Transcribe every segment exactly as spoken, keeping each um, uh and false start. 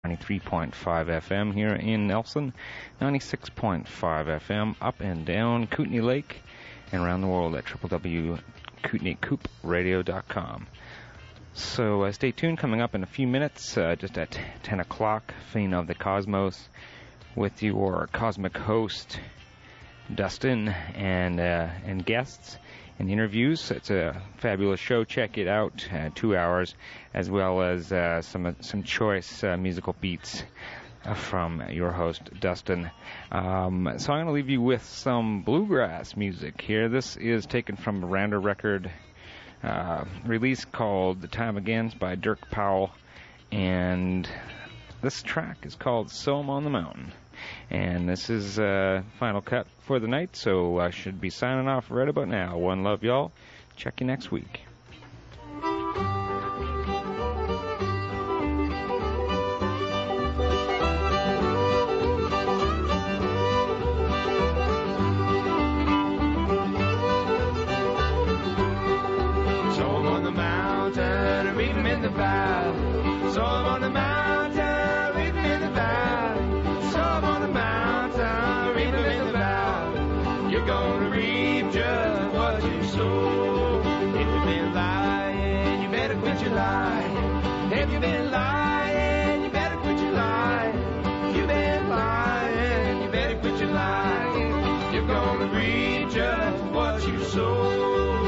ninety-three point five F M here in Nelson, ninety-six point five F M up and down Kootenay Lake, and around the world at w w w dot kootenay coop radio dot com. So uh, stay tuned. Coming up in a few minutes, uh, just at ten o'clock, Fane of the Cosmos with your cosmic host, Dustin, and uh, and guests and interviews. It's a fabulous show. Check it out. Uh, two hours, as well as uh, some some choice uh, musical beats uh, from your host, Dustin. Um, so I'm going to leave you with some bluegrass music here. This is taken from a Randa record uh, release called "The Time Again" by Dirk Powell, and this track is called "So I'm on the Mountain." And this is uh, final cut for the night, so I should be signing off right about now. One love, y'all. Check you next week. So I'm on the mountain, reading in the valley. So I'm on the mountain, reading in the valley. So I'm on the mountain, reading in the valley. You're gonna reap just what you sow. If you've been lying, you better quit your lying. If you've been lying, you better quit your lying. If you've been lying, you better quit your lying. You're gonna reap just what you sow.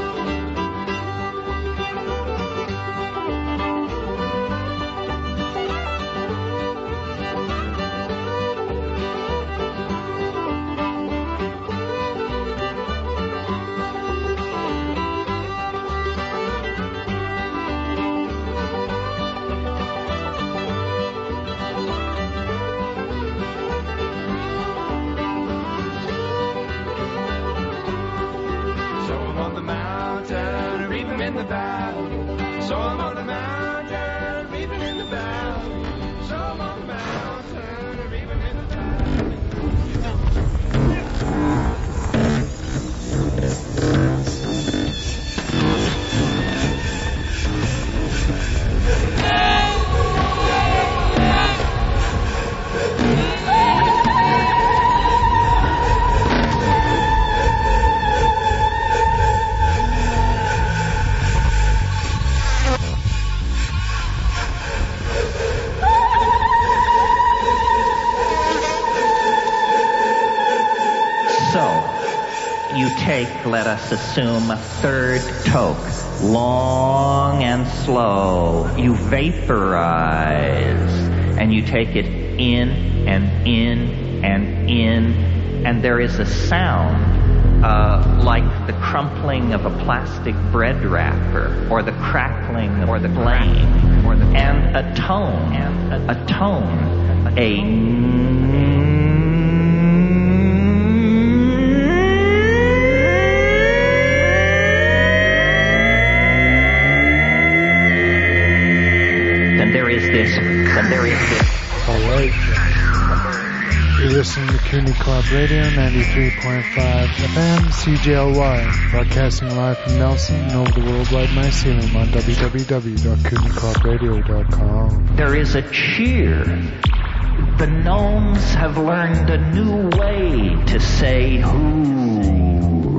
In the valley, so I'm on the mountain, reaping in the valley. So I'm on the mountain, reaping in the valley. Take, let us assume, a third toke, long and slow. You vaporize, and you take it in and in and in, and there is a sound uh, like the crumpling of a plastic bread wrapper, or the crackling or the flame, or the and a tone, and a tone, a and there is this. All right. You're listening to Kootenay Club Radio, ninety-three point five F M, C J L Y, broadcasting live from Nelson and over the worldwide mycelium on w w w dot kootenay club radio dot com. There is a cheer. The gnomes have learned a new way to say who.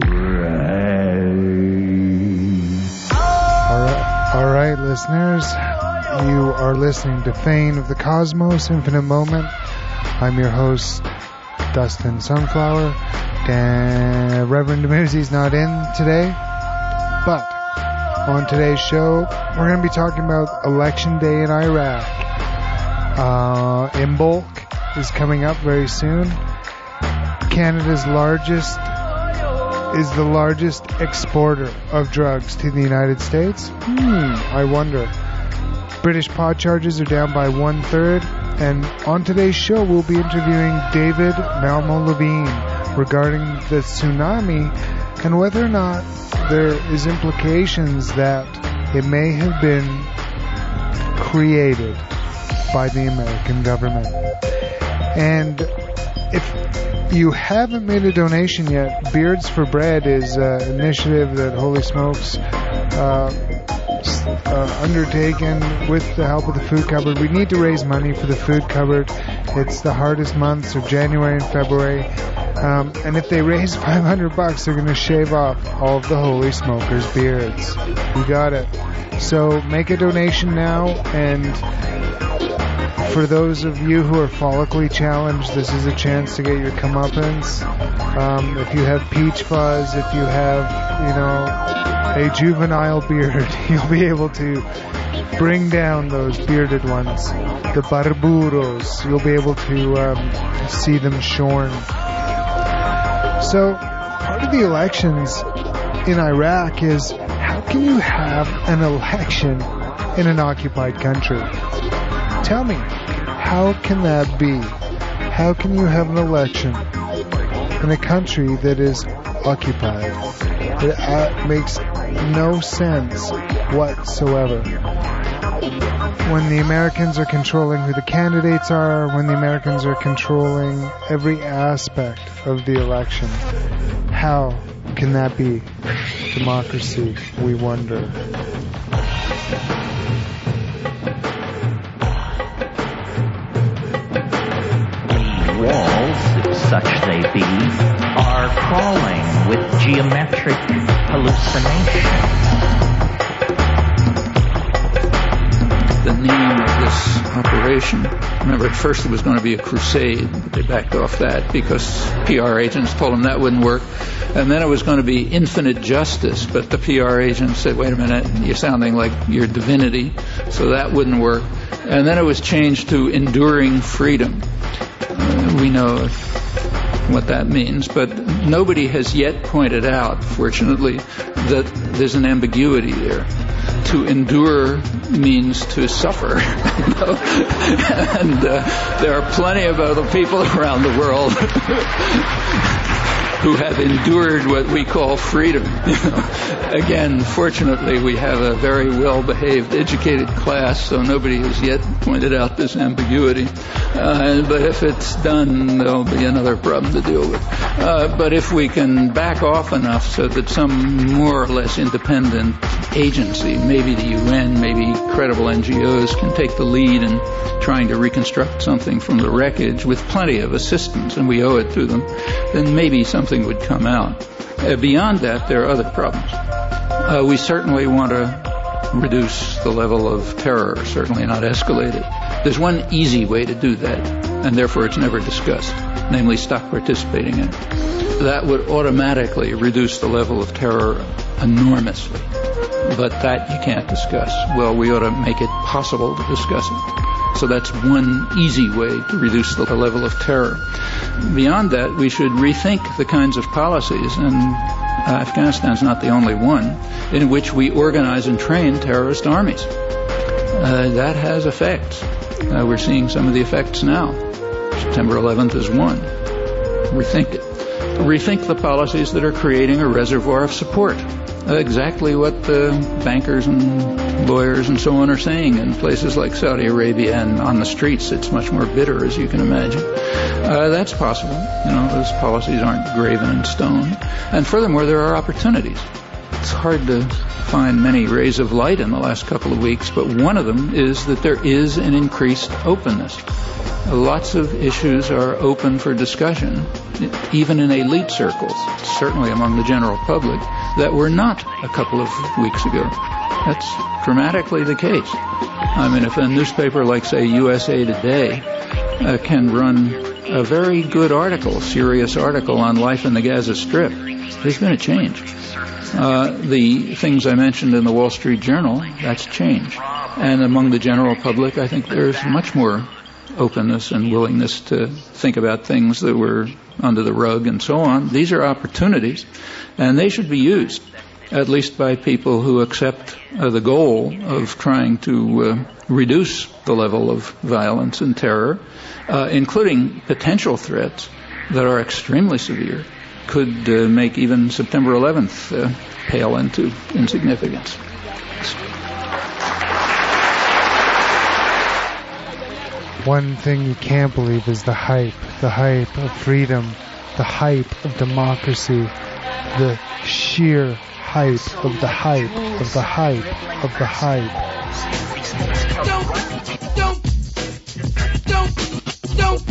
All right, all right, listeners. You are listening to Fane of the Cosmos, Infinite Moment. I'm your host, Dustin Sunflower. Dan, Reverend Demuzi's not in today, but on today's show, we're going to be talking about Election Day in Iraq. Uh, Imbolc is coming up very soon. Canada's largest is the largest exporter of drugs to the United States. Hmm, I wonder. British pod charges are down by one third, and on today's show we'll be interviewing David Malmo Levine regarding the tsunami and whether or not there is implications that it may have been created by the American government. And if you haven't made a donation yet, Beards for Bread is an initiative that Holy Smokes uh, uh, undertaken with the help of the food cupboard. We need to raise money for the food cupboard. It's the hardest months of January and February. Um, and if they raise five hundred bucks, they're going to shave off all of the Holy Smokers' beards. You got it. So make a donation now, and for those of you who are follically challenged, this is a chance to get your comeuppance. Um, if you have peach fuzz, if you have, you know, a juvenile beard, you'll be able to bring down those bearded ones, the barbudos. You'll be able to um, see them shorn. So, part of the elections in Iraq is, how can you have an election in an occupied country? Tell me, how can that be? How can you have an election in a country that is occupied? It uh, makes no sense whatsoever. When the Americans are controlling who the candidates are, when the Americans are controlling every aspect of the election, how can that be democracy, we wonder? The walls, if such they be, are crawling with geometric hallucinations. The name of this operation, remember at first it was going to be a crusade, but they backed off that because P R agents told them that wouldn't work. And then it was going to be infinite justice, but the P R agents said, wait a minute, you're sounding like you're divinity, so that wouldn't work. And then it was changed to enduring freedom. Uh, we know what that means, but nobody has yet pointed out, fortunately, that there's an ambiguity there. To endure means to suffer. You know? And uh, there are plenty of other people around the world who have endured what we call freedom. You know? Again, fortunately, we have a very well-behaved, educated class, so nobody has yet pointed out this ambiguity. Uh, but if it's done, there'll be another problem to deal with. Uh, but if we can back off enough so that some more or less independent agency, maybe the U N, maybe credible N G Os, can take the lead in trying to reconstruct something from the wreckage with plenty of assistance, and we owe it to them, then maybe something would come out. Uh, beyond that, there are other problems. Uh, we certainly want to reduce the level of terror, certainly not escalate it. There's one easy way to do that, and therefore it's never discussed, namely stop participating in it. That would automatically reduce the level of terror enormously. But that you can't discuss. Well, we ought to make it possible to discuss it. So that's one easy way to reduce the level of terror. Beyond that, we should rethink the kinds of policies, and Afghanistan's not the only one, in which we organize and train terrorist armies. Uh, that has effects. Uh, we're seeing some of the effects now. September eleventh is one. Rethink it. Rethink the policies that are creating a reservoir of support. Uh, exactly what the bankers and lawyers and so on are saying in places like Saudi Arabia, and on the streets it's much more bitter, as you can imagine. Uh, that's possible. You know, those policies aren't graven in stone. And furthermore, there are opportunities. It's hard to find many rays of light in the last couple of weeks, but one of them is that there is an increased openness. Lots of issues are open for discussion, even in elite circles, certainly among the general public, that were not a couple of weeks ago. That's dramatically the case. I mean, if a newspaper like, say, U S A Today uh, can run a very good article, serious article on life in the Gaza Strip, there's been a change. Uh, the things I mentioned in the Wall Street Journal, that's change. And among the general public, I think there's much more openness and willingness to think about things that were under the rug and so on. These are opportunities, and they should be used, at least by people who accept uh, the goal of trying to uh, reduce the level of violence and terror, uh, including potential threats that are extremely severe, could uh, make even September eleventh uh, pale into insignificance. One thing you can't believe is the hype, the hype of freedom, the hype of democracy, the sheer hype of the hype of the hype of the hype. Don't, don't, don't, don't,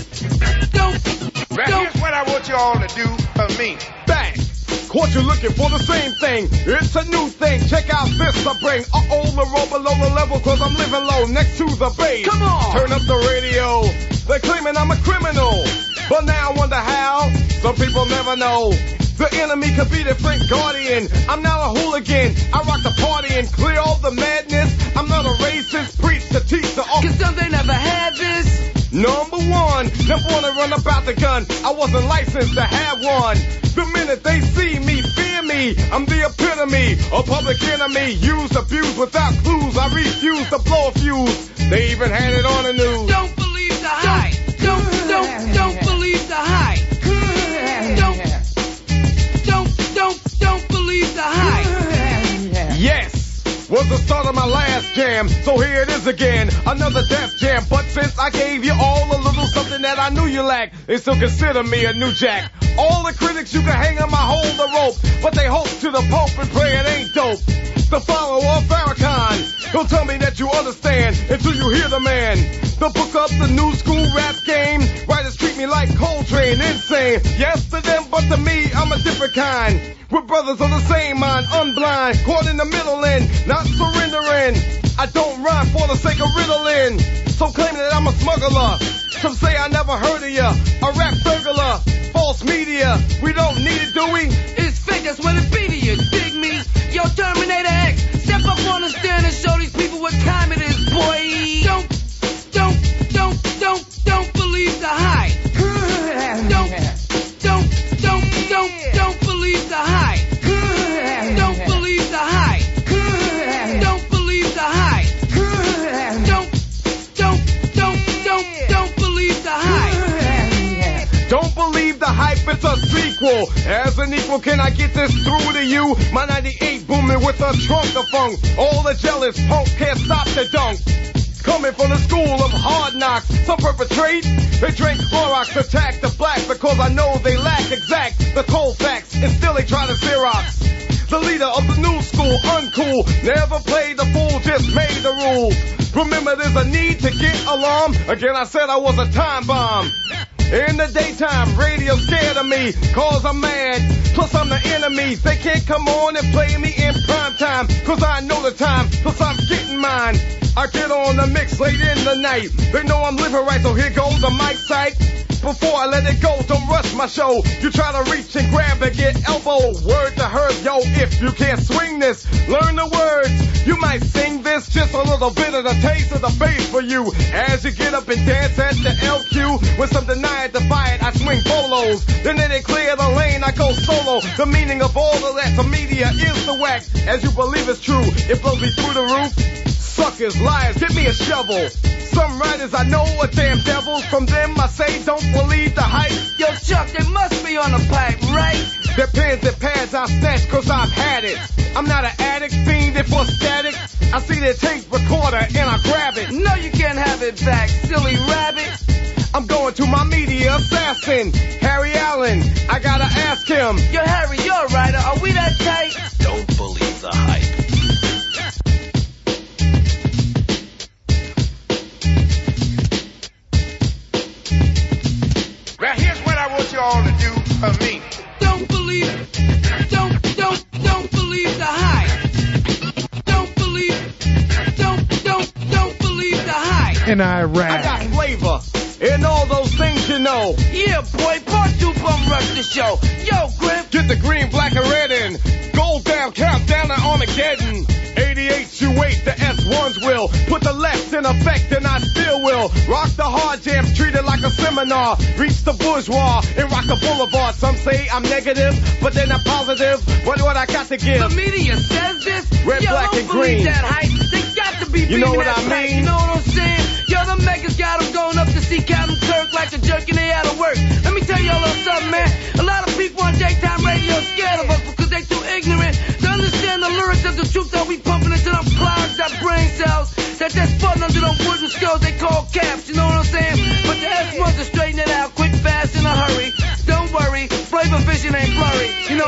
don't. Right, here's what I want you all to do for me. Bang! Caught you looking for the same thing. It's a new thing. Check out this I bring. Uh-oh, the roll below the level, cause I'm living low next to the base. Come on! Turn up the radio. They're claiming I'm a criminal. But now I wonder how. Some people never know. The enemy could be the Frank Guardian. I'm now a hooligan. I rock the party and clear all the madness. I'm not a racist. Preach to teach the all. Cause some they never had this. Number one, never wanna run about the gun. I wasn't licensed to have one. The minute they see me, fear me. I'm the epitome, a public enemy. Used, abused without clues. I refuse to blow a fuse. They even had it on the news. Don't believe the hype. Don't, don't, don't believe the hype. Don't, don't, don't, don't believe the hype. Yes! Was the start of my last jam, so here it is again, another death jam. But since I gave you all a little something that I knew you lacked, they still consider me a new jack. All the critics you can hang on my hold the rope, but they hope to the Pope and pray it ain't dope. The follower of Farrakhan, don't tell me that you understand until you hear the man. The book up the new school rap game, writers treat me like Coltrane, insane. Yes to them, but to me, I'm a different kind. We're brothers of the same mind, unblind, caught in the middle end, not surrendering. I don't rhyme for the sake of riddling, so claiming that I'm a smuggler. Some say I never heard of ya, a rap burglar, false media. We don't need it, do we? It's fake, that's what it be to you, dig me? Yo, Terminator X, step up on the stand and show these people what time it is, boy. Don't, don't, don't, don't, don't believe the hype. Don't, don't, don't, don't, don't believe the hype. Don't believe the hype. Don't believe the hype. Don't, don't, don't, don't, don't believe the hype. Don't believe the hype, it's a sequel. As an equal, can I get this through to you? My ninety-eight booming with a trunk of funk. All the jealous punk can't stop the dunk. Coming from the school of hard knocks, some perpetrate. They drink Clorox, attack the black because I know they lack exact the cold facts, and still they try to Xerox. The leader of the new school, uncool, never played the fool, just made the rules. Remember, there's a need to get alarmed. Again, I said I was a time bomb. In the daytime, radio scared of me, cause I'm mad, plus I'm the enemy. They can't come on and play me in prime time, cause I know the time, plus I'm getting mine. I get on the mix late in the night. They know I'm living right, so here goes the mic sight. Before I let it go, don't rush my show. You try to reach and grab and get elbow. Word to Herb, yo, if you can't swing this, learn the words. You might sing this, just a little bit of the taste of the bass for you. As you get up and dance at the L Q, when some deny it, defy it, I swing polos. Then they they clear the lane, I go solo. The meaning of all of that to media is the whack. As you believe it's true, it blows me through the roof. Suckers, liars, give me a shovel. Some writers I know are damn devils. From them I say don't believe the hype. Yo, Chuck, they must be on the pipe, right? Their pens and pads I snatch cause I've had it. I'm not an addict, fiending for static. I see their tape recorder and I grab it. No, you can't have it back, silly rabbit. I'm going to my media assassin, Harry Allen. I gotta ask him. Yo, Harry, you're a writer. Are we that tight? Don't believe the hype. Now here's what I want you all to do for me. Don't believe, don't, don't, don't believe the hype. Don't believe, don't, don't, don't believe the hype. In I Iraq. got flavor and all those things you know. Yeah, boy, part two bum rush the show. Yo, Griff. Get the green, black, and red in. Gold down, countdown to Armageddon. eighty-eight, you wait, the S ones will. Put the left in effect, and I still will. Rock the hard jams, treat it like a seminar. Reach the bourgeois and rock the boulevard. Some say I'm negative, but they're not positive. What what I got to give? The media says this. Red, Yo, black, don't and believe green. that hype. They got to be You know beating what that I hype, mean? You know what I'm saying? Yo, the megas got them going up to see Captain Kirk like a jerk and they out of work. Let me tell you a little something, man. A lot of people on daytime radio are scared of us because they too ignorant to understand the lyrics of the truth that we pumping into them clouds, that brain cells, that they're spun under them wooden skulls they call caps, you know what I'm saying? But the S ones to straighten it out quick, fast, in a hurry. Don't worry, flavor vision ain't blurry. You know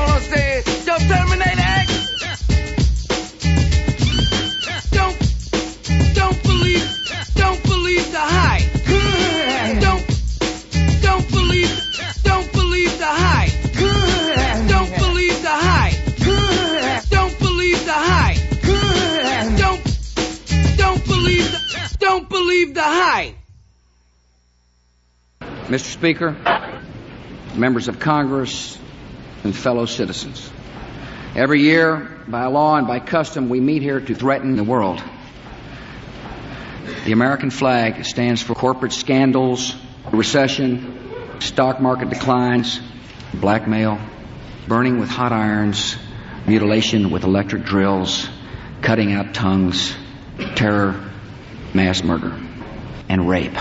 Mister Speaker, members of Congress, and fellow citizens. Every year, by law and by custom, we meet here to threaten the world. The American flag stands for corporate scandals, recession, stock market declines, blackmail, burning with hot irons, mutilation with electric drills, cutting out tongues, terror, mass murder, and rape.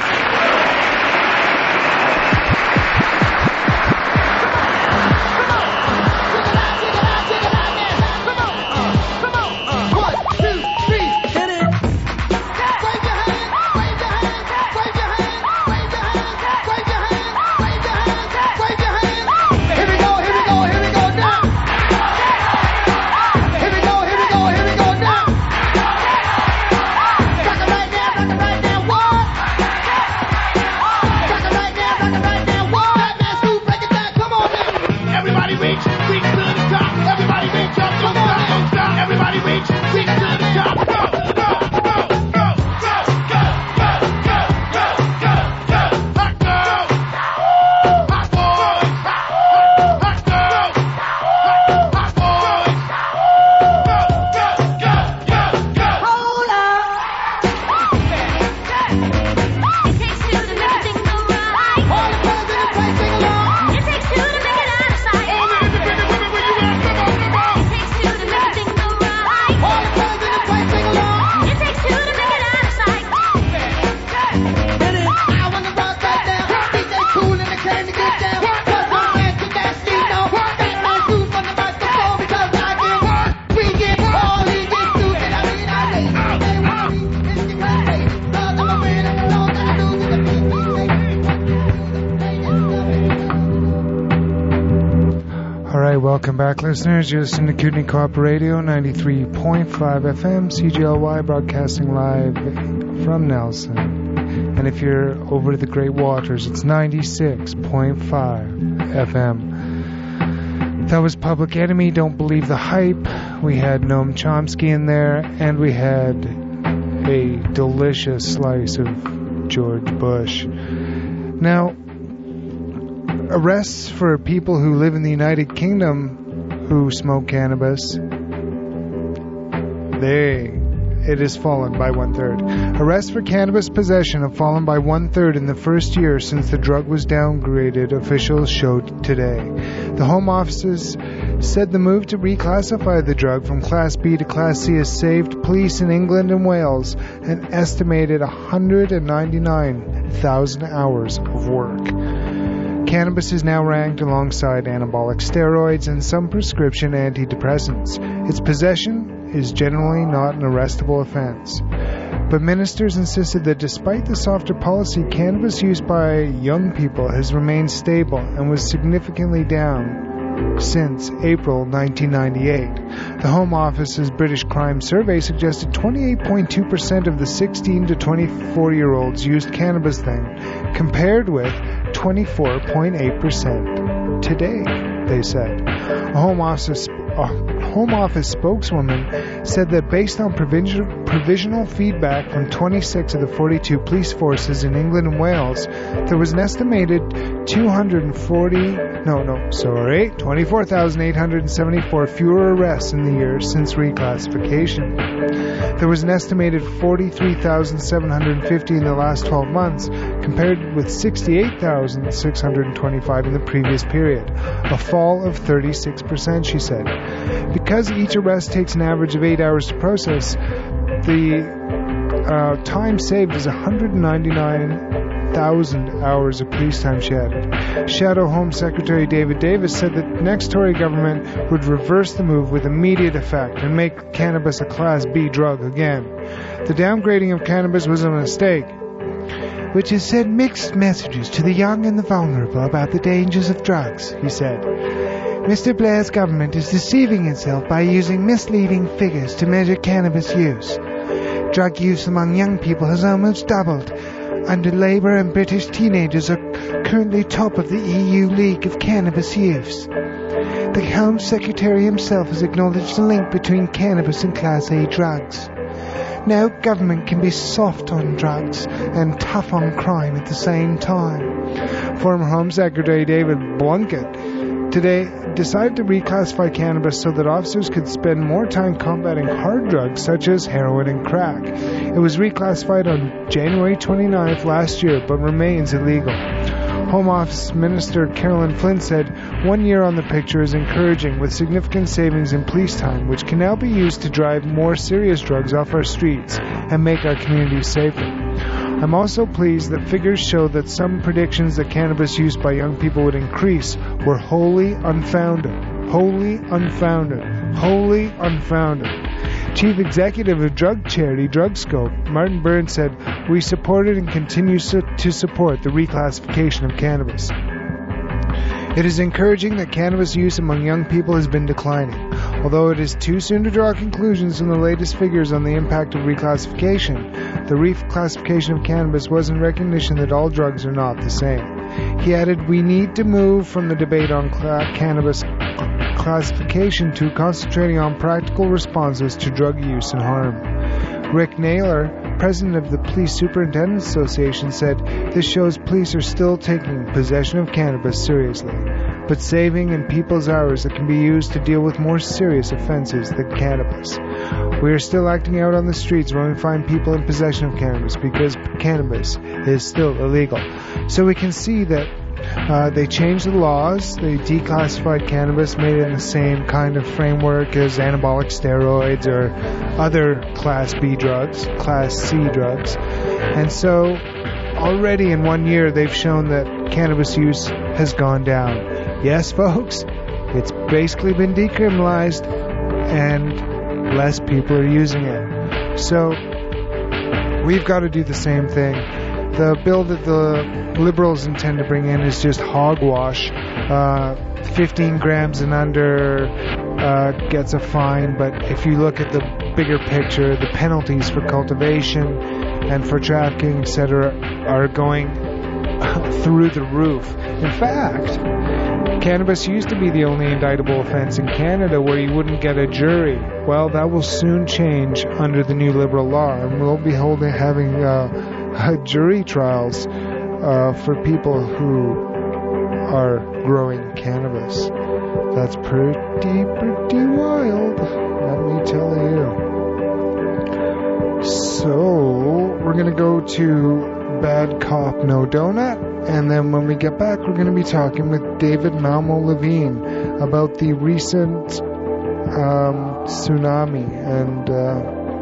Welcome back, listeners. You're listening to Kootenai Co-op Radio, ninety-three point five F M, C G L Y, broadcasting live from Nelson. And if you're over the Great Waters, it's ninety-six point five F M. That was Public Enemy, Don't Believe the Hype. We had Noam Chomsky in there, and we had a delicious slice of George Bush. Now, arrests for people who live in the United Kingdom who smoke cannabis, they, it has fallen by one-third. Arrests for cannabis possession have fallen by one-third in the first year since the drug was downgraded, officials showed today. The Home Offices said the move to reclassify the drug from Class B to Class C has saved police in England and Wales an estimated one hundred ninety-nine thousand hours of work. Cannabis is now ranked alongside anabolic steroids and some prescription antidepressants. Its possession is generally not an arrestable offense. But ministers insisted that despite the softer policy, cannabis use by young people has remained stable and was significantly down since April nineteen ninety-eight. The Home Office's British Crime Survey suggested twenty-eight point two percent of the sixteen to twenty-four-year-olds used cannabis then, compared with twenty-four point eight percent today, they said. A Home Office, a Home Office spokeswoman said that based on provision, provisional feedback from twenty-six of the forty-two police forces in England and Wales, there was an estimated two hundred forty, no, no, sorry, twenty-four thousand eight hundred seventy-four fewer arrests in the year since reclassification. There was an estimated forty-three thousand seven hundred fifty in the last twelve months, compared with sixty-eight thousand six hundred twenty-five in the previous period, a fall of thirty-six percent, she said. Because each arrest takes an average of eight hours to process, the uh, time saved is one hundred ninety-nine thousand hours of police time, she added. Shadow Home Secretary David Davis said that the next Tory government would reverse the move with immediate effect and make cannabis a Class B drug again. The downgrading of cannabis was a mistake, which has sent mixed messages to the young and the vulnerable about the dangers of drugs, he said. Mister Blair's government is deceiving itself by using misleading figures to measure cannabis use. Drug use among young people has almost doubled. Under Labour, and British teenagers are currently top of the E U league of cannabis use. The Home Secretary himself has acknowledged the link between cannabis and Class A drugs. Now government can be soft on drugs and tough on crime at the same time. Former Home Secretary David Blunkett today decided to reclassify cannabis so that officers could spend more time combating hard drugs such as heroin and crack. It was reclassified on January twenty-ninth last year, but remains illegal. Home Office Minister Carolyn Flynn said one year on the picture is encouraging, with significant savings in police time, which can now be used to drive more serious drugs off our streets and make our communities safer. I'm also pleased that figures show that some predictions that cannabis use by young people would increase were wholly unfounded. Wholly unfounded. Wholly unfounded. Chief Executive of drug charity DrugScope, Martin Burns, said, "We supported and continue su- to support the reclassification of cannabis. It is encouraging that cannabis use among young people has been declining. Although it is too soon to draw conclusions from the latest figures on the impact of reclassification, the reclassification of cannabis was in recognition that all drugs are not the same." He added, "We need to move from the debate on cla- cannabis classification to concentrating on practical responses to drug use and harm." Rick Naylor, president of the Police Superintendents Association, said, "This shows police are still taking possession of cannabis seriously, but saving in people's hours that can be used to deal with more serious offenses than cannabis. We are still acting out on the streets when we find people in possession of cannabis because cannabis is still illegal." So we can see that Uh, they changed the laws. They declassified cannabis, made it in the same kind of framework as anabolic steroids or other Class B drugs, Class C drugs. And so already in one year they've shown that cannabis use has gone down. Yes, folks, it's basically been decriminalized and less people are using it. So we've got to do the same thing. The bill that the Liberals intend to bring in is just hogwash. Uh, fifteen grams and under uh, gets a fine, but if you look at the bigger picture, the penalties for cultivation and for trafficking, et cetera, are going through the roof. In fact, cannabis used to be the only indictable offense in Canada where you wouldn't get a jury. Well, that will soon change under the new Liberal law, and we'll be holding having uh, jury trials uh, for people who are growing cannabis. That's pretty, pretty wild, let me tell you. So, we're going to go to Bad Cop, No Donut, and then when we get back, we're going to be talking with David Malmo Levine about the recent um, tsunami and uh,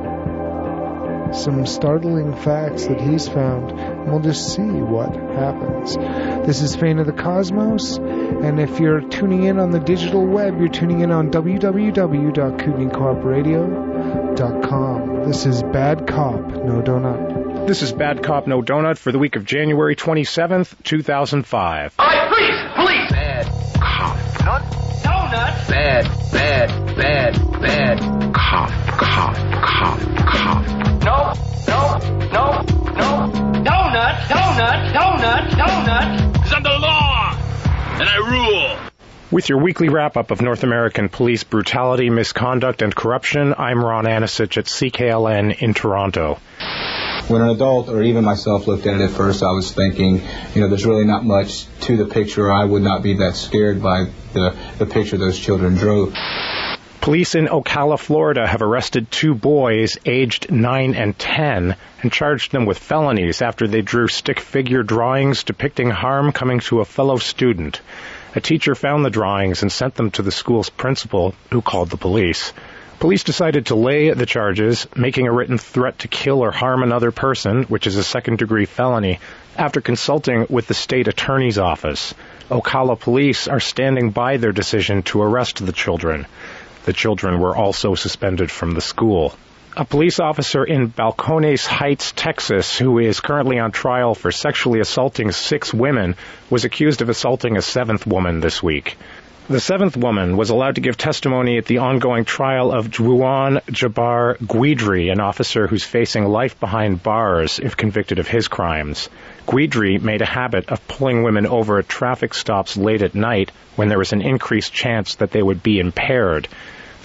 some startling facts that he's found. And we'll just see what happens. This is Fane of the Cosmos, and if you're tuning in on the digital web, you're tuning in on w w w dot kootenai corp radio dot com. This is Bad Cop, No Donut. This is Bad Cop, No Donut for the week of January twenty-seventh, two thousand five. All right, please, please. Bad cop. Nut. Donut. Bad, bad, bad, bad. Cop, cop, cop, cop. No, no, no, no. Donut, donut, donut, donut. It's under the law, and I rule. With your weekly wrap-up of North American police brutality, misconduct, and corruption, I'm Ron Anisich at C K L N in Toronto. When an adult or even myself looked at it at first, I was thinking, you know, there's really not much to the picture. I would not be that scared by the, the picture those children drew. Police in Ocala, Florida have arrested two boys aged nine and ten and charged them with felonies after they drew stick figure drawings depicting harm coming to a fellow student. A teacher found the drawings and sent them to the school's principal, who called the police. Police decided to lay the charges, making a written threat to kill or harm another person, which is a second-degree felony, after consulting with the state attorney's office. Ocala police are standing by their decision to arrest the children. The children were also suspended from the school. A police officer in Balcones Heights, Texas, who is currently on trial for sexually assaulting six women, was accused of assaulting a seventh woman this week. The seventh woman was allowed to give testimony at the ongoing trial of Juan Jabbar Guidry, an officer who's facing life behind bars if convicted of his crimes. Guidry made a habit of pulling women over at traffic stops late at night when there was an increased chance that they would be impaired.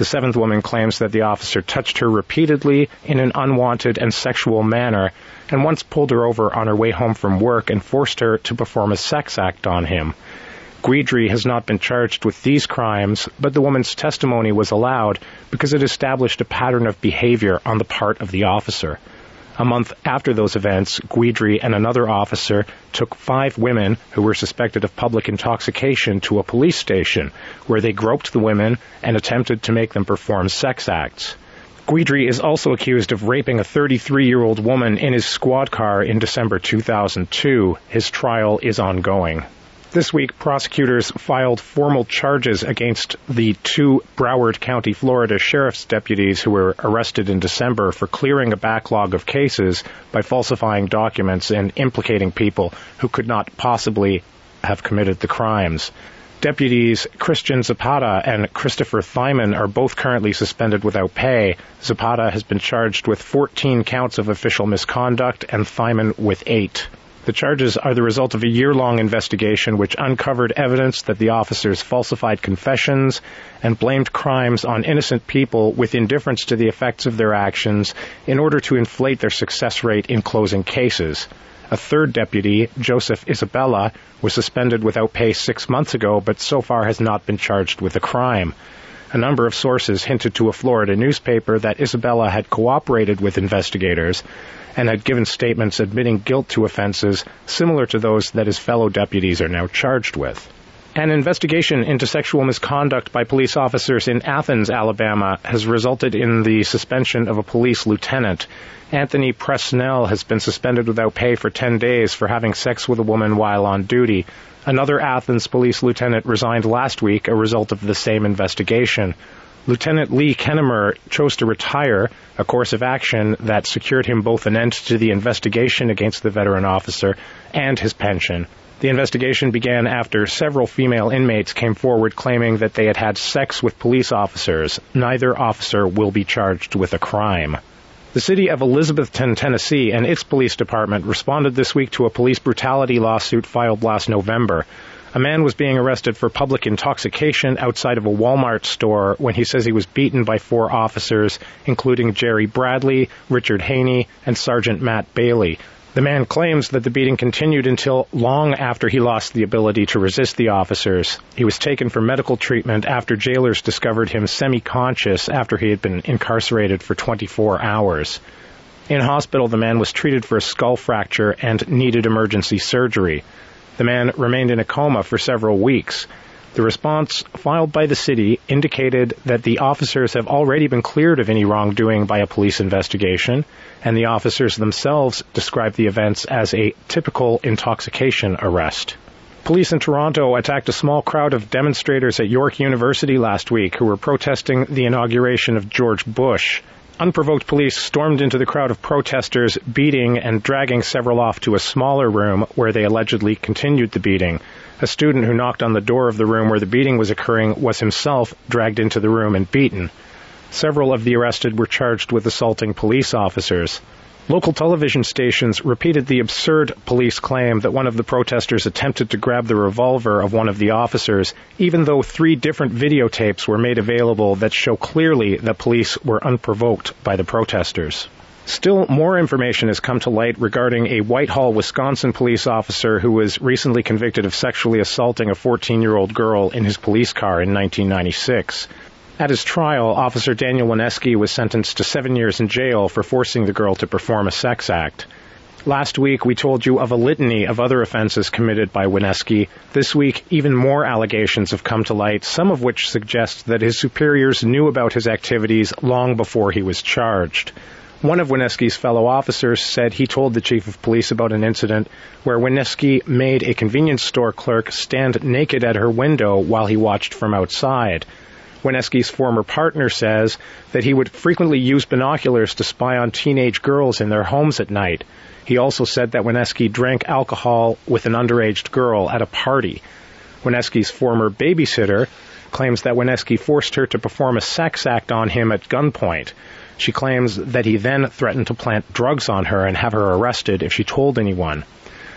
The seventh woman claims that the officer touched her repeatedly in an unwanted and sexual manner and once pulled her over on her way home from work and forced her to perform a sex act on him. Guidry has not been charged with these crimes, but the woman's testimony was allowed because it established a pattern of behavior on the part of the officer. A month after those events, Guidry and another officer took five women who were suspected of public intoxication to a police station, where they groped the women and attempted to make them perform sex acts. Guidry is also accused of raping a thirty-three-year-old woman in his squad car in December two thousand two. His trial is ongoing. This week, prosecutors filed formal charges against the two Broward County, Florida sheriff's deputies who were arrested in December for clearing a backlog of cases by falsifying documents and implicating people who could not possibly have committed the crimes. Deputies Christian Zapata and Christopher Thyman are both currently suspended without pay. Zapata has been charged with fourteen counts of official misconduct and Thyman with eight. The charges are the result of a year-long investigation which uncovered evidence that the officers falsified confessions and blamed crimes on innocent people with indifference to the effects of their actions in order to inflate their success rate in closing cases. A third deputy, Joseph Isabella, was suspended without pay six months ago, but so far has not been charged with a crime. A number of sources hinted to a Florida newspaper that Isabella had cooperated with investigators and had given statements admitting guilt to offenses similar to those that his fellow deputies are now charged with. An investigation into sexual misconduct by police officers in Athens, Alabama, has resulted in the suspension of a police lieutenant. Anthony Presnell has been suspended without pay for ten days for having sex with a woman while on duty. Another Athens police lieutenant resigned last week, a result of the same investigation. Lieutenant Lee Kennemer chose to retire, a course of action that secured him both an end to the investigation against the veteran officer and his pension. The investigation began after several female inmates came forward claiming that they had had sex with police officers. Neither officer will be charged with a crime. The city of Elizabethton, Tennessee, and its police department responded this week to a police brutality lawsuit filed last November. A man was being arrested for public intoxication outside of a Walmart store when he says he was beaten by four officers, including Jerry Bradley, Richard Haney, and Sergeant Matt Bailey. The man claims that the beating continued until long after he lost the ability to resist the officers. He was taken for medical treatment after jailers discovered him semi-conscious after he had been incarcerated for twenty-four hours. In hospital, the man was treated for a skull fracture and needed emergency surgery. The man remained in a coma for several weeks. The response filed by the city indicated that the officers have already been cleared of any wrongdoing by a police investigation, and the officers themselves described the events as a typical intoxication arrest. Police in Toronto attacked a small crowd of demonstrators at York University last week who were protesting the inauguration of George Bush. Unprovoked police stormed into the crowd of protesters, beating and dragging several off to a smaller room where they allegedly continued the beating. A student who knocked on the door of the room where the beating was occurring was himself dragged into the room and beaten. Several of the arrested were charged with assaulting police officers. Local television stations repeated the absurd police claim that one of the protesters attempted to grab the revolver of one of the officers, even though three different videotapes were made available that show clearly that police were unprovoked by the protesters. Still more information has come to light regarding a Whitehall, Wisconsin police officer who was recently convicted of sexually assaulting a fourteen-year-old girl in his police car in nineteen ninety-six. At his trial, Officer Daniel Wineski was sentenced to seven years in jail for forcing the girl to perform a sex act. Last week, we told you of a litany of other offenses committed by Wineski. This week, even more allegations have come to light, some of which suggest that his superiors knew about his activities long before he was charged. One of Wineski's fellow officers said he told the chief of police about an incident where Wineski made a convenience store clerk stand naked at her window while he watched from outside. Wineski's former partner says that he would frequently use binoculars to spy on teenage girls in their homes at night. He also said that Wineski drank alcohol with an underage girl at a party. Wineski's former babysitter claims that Wineski forced her to perform a sex act on him at gunpoint. She claims that he then threatened to plant drugs on her and have her arrested if she told anyone.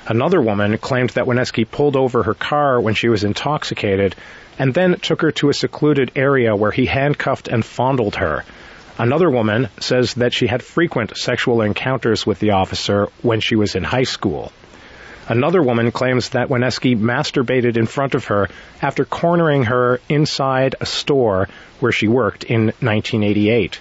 Another woman claimed that Wineski pulled over her car when she was intoxicated and then took her to a secluded area where he handcuffed and fondled her. Another woman says that she had frequent sexual encounters with the officer when she was in high school. Another woman claims that Wineski masturbated in front of her after cornering her inside a store where she worked in nineteen eighty-eight.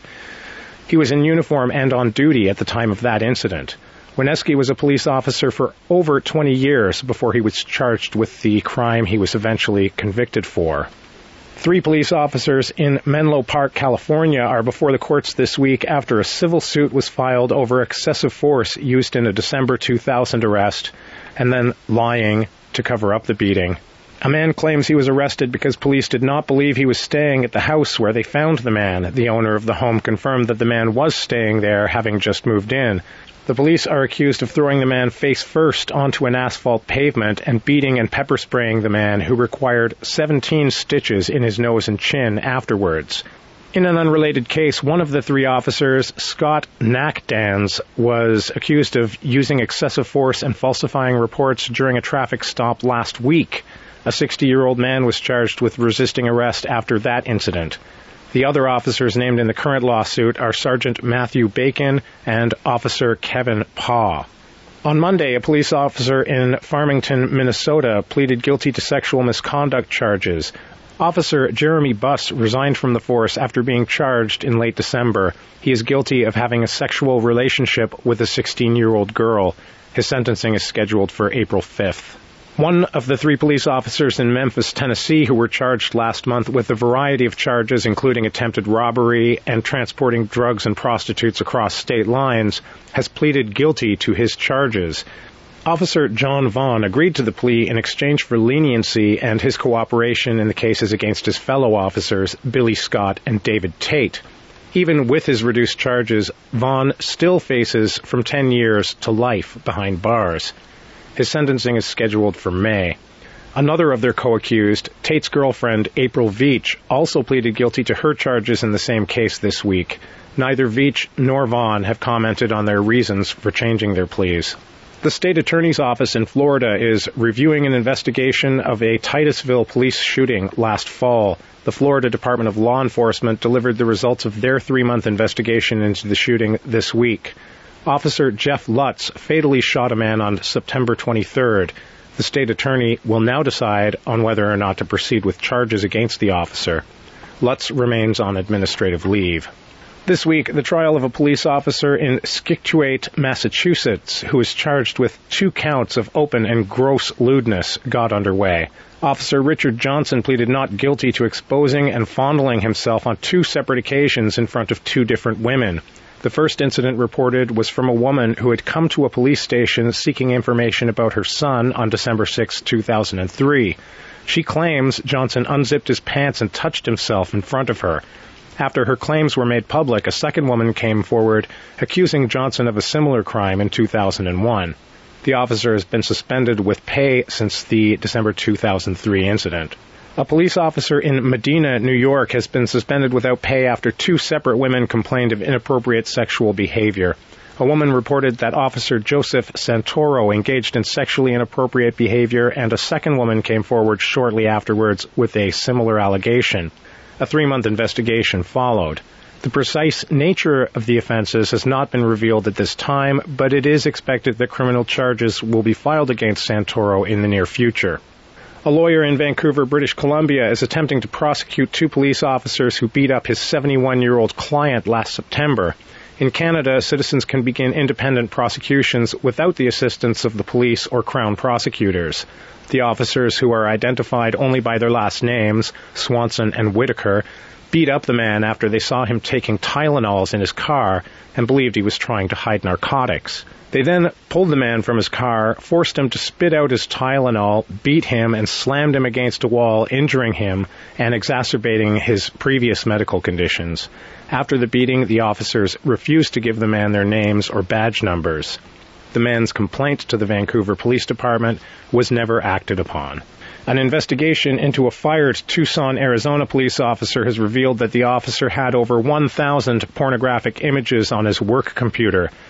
He was in uniform and on duty at the time of that incident. Wineski was a police officer for over twenty years before he was charged with the crime he was eventually convicted for. Three police officers in Menlo Park, California, are before the courts this week after a civil suit was filed over excessive force used in a December two thousand arrest and then lying to cover up the beating. A man claims he was arrested because police did not believe he was staying at the house where they found the man. The owner of the home confirmed that the man was staying there, having just moved in. The police are accused of throwing the man face first onto an asphalt pavement and beating and pepper spraying the man, who required seventeen stitches in his nose and chin afterwards. In an unrelated case, one of the three officers, Scott Nackdans, was accused of using excessive force and falsifying reports during a traffic stop last week. A sixty-year-old man was charged with resisting arrest after that incident. The other officers named in the current lawsuit are Sergeant Matthew Bacon and Officer Kevin Paw. On Monday, a police officer in Farmington, Minnesota, pleaded guilty to sexual misconduct charges. Officer Jeremy Buss resigned from the force after being charged in late December. He is guilty of having a sexual relationship with a sixteen-year-old girl. His sentencing is scheduled for April fifth. One of the three police officers in Memphis, Tennessee, who were charged last month with a variety of charges, including attempted robbery and transporting drugs and prostitutes across state lines, has pleaded guilty to his charges. Officer John Vaughn agreed to the plea in exchange for leniency and his cooperation in the cases against his fellow officers, Billy Scott and David Tate. Even with his reduced charges, Vaughn still faces from ten years to life behind bars. His sentencing is scheduled for May. Another of their co-accused, Tate's girlfriend, April Veach, also pleaded guilty to her charges in the same case this week. Neither Veach nor Vaughn have commented on their reasons for changing their pleas. The state attorney's office in Florida is reviewing an investigation of a Titusville police shooting last fall. The Florida Department of Law Enforcement delivered the results of their three-month investigation into the shooting this week. Officer Jeff Lutz fatally shot a man on September twenty-third. The state attorney will now decide on whether or not to proceed with charges against the officer. Lutz remains on administrative leave. This week, the trial of a police officer in Scituate, Massachusetts, who is charged with two counts of open and gross lewdness, got underway. Officer Richard Johnson pleaded not guilty to exposing and fondling himself on two separate occasions in front of two different women. The first incident reported was from a woman who had come to a police station seeking information about her son on December sixth, two thousand three. She claims Johnson unzipped his pants and touched himself in front of her. After her claims were made public, a second woman came forward accusing Johnson of a similar crime in two thousand one. The officer has been suspended with pay since the December two thousand three incident. A police officer in Medina, New York, has been suspended without pay after two separate women complained of inappropriate sexual behavior. A woman reported that Officer Joseph Santoro engaged in sexually inappropriate behavior, and a second woman came forward shortly afterwards with a similar allegation. A three-month investigation followed. The precise nature of the offenses has not been revealed at this time, but it is expected that criminal charges will be filed against Santoro in the near future. A lawyer in Vancouver, British Columbia, is attempting to prosecute two police officers who beat up his seventy-one-year-old client last September. In Canada, citizens can begin independent prosecutions without the assistance of the police or Crown prosecutors. The officers, who are identified only by their last names, Swanson and Whitaker, beat up the man after they saw him taking Tylenols in his car and believed he was trying to hide narcotics. They then pulled the man from his car, forced him to spit out his Tylenol, beat him, and slammed him against a wall, injuring him and exacerbating his previous medical conditions. After the beating, the officers refused to give the man their names or badge numbers. The man's complaint to the Vancouver Police Department was never acted upon. An investigation into a fired Tucson, Arizona police officer has revealed that the officer had over one thousand pornographic images on his work computer.